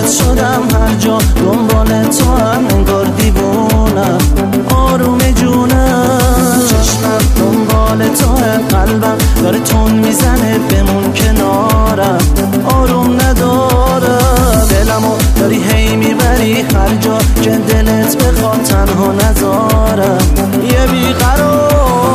شدم هر جا دنبال تو هم انگار دیوونم. آروم جونم چشمم دنبال توه، قلبم داره تون میزنه بمون کنارم. آروم ندارم دلمو داری هی میبری هر جا که دلت بخواد، تنها نذارم یه بیقرارم.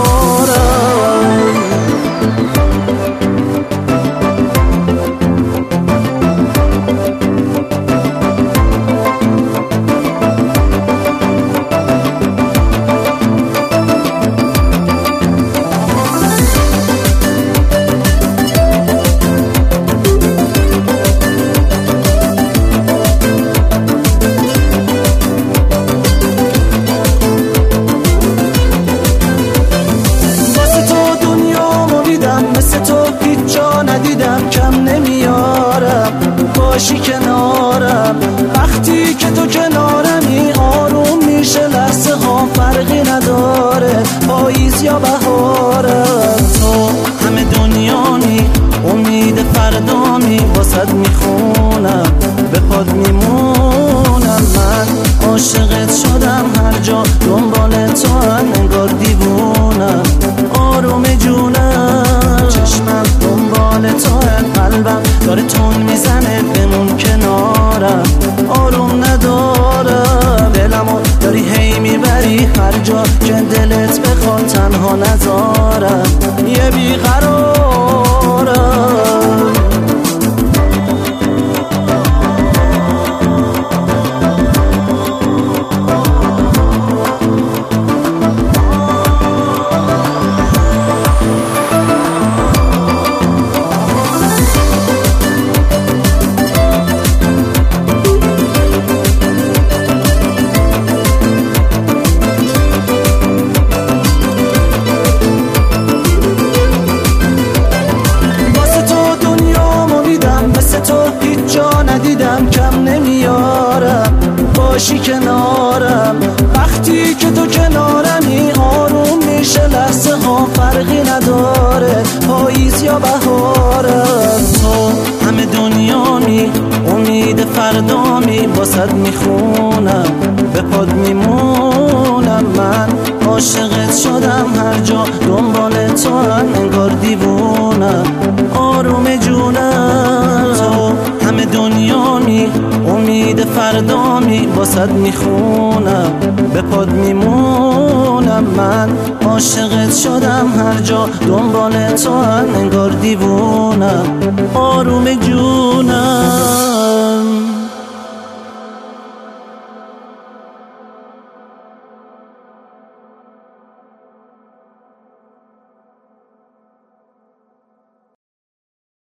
کم نمیارم باشی کنارم، وقتی که تو کنارمی آروم میشه، لحظه ها فرقی نداره پاییز یا بهارم. تو همه دنیامی امید فردامی، واسد میخونم به پاد میمونم. من عاشقت شدم هر جا دنبال تو هم انگار دیوونم. آروم جونم چشمم دنبال تو، قلبم داره تون میزنه بمون کنارم. آروم ندارم دلمو داری هی میبری هر جا که دلت بخواد، تنها نذارم یه بیقرارم. ندیدم کم نمیارم باشی کنارم، وقتی که تو کنارمی آروم میشه، لحظه ها فرقی نداره پاییز یا بهارم. تو همه دنیامی امید فردامی، واسد میخونم به پاد میمونم. من عاشقت شدم هر جا دنبال تو هم انگار دیوونم. آروم جونم تو همه دنیامی امید فردامی، واسد میخونم به پاد میمونم. من عاشقت شدم هر جا دنبال تو هم انگار دیوونم. آروم جونم